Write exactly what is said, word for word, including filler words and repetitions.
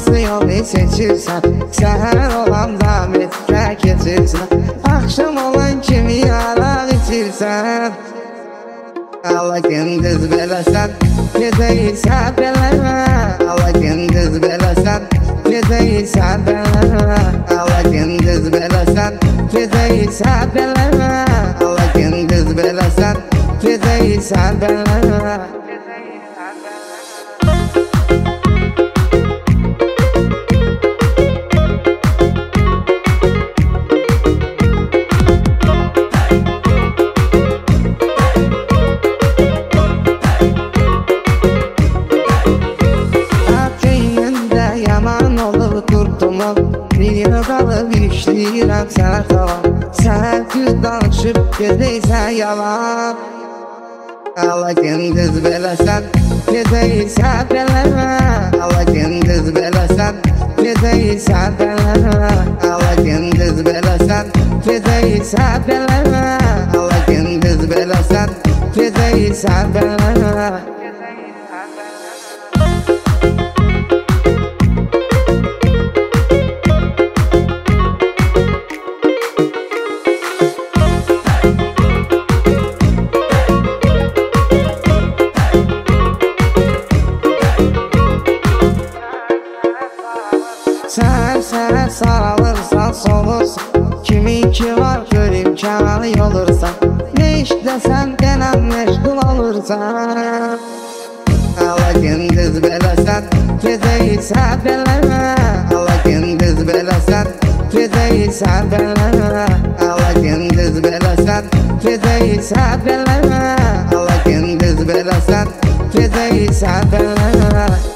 hansı yolu seçirsen, seher olanda metre keçirsən, akşam olan kimi yara içirsən. Allah gündüz beləsən, gecə isə beləmə. Allah gündüz beləsən, gecə isə beləmə. Allah gündüz beləsən, gecə isə beləmə. Allah gündüz beləsən, gecə isə beləmə. Bir qalıb işləyirəm sənə tavan, sən düz danışıb gedəysən yalan. Allah gündüz beləsən, gecə isə beləmə. Allah gündüz beləsən, gecə isə beləmə. Allah gündüz beləsən, gecə isə beləmə. Allah gündüz beləsən, gecə isə beləmə. Sen sənə saralırsan, solursan, kimin ki var görüm kənalı olursan. Ne işləsən denən məşğul olursan. Allah gündüz beləsən, gecə isə beləmə. Allah gündüz beləsən, gecə isə beləmə. Allah gündüz beləsən, gecə isə beləmə. Allah gündüz beləsən, gecə isə beləmə.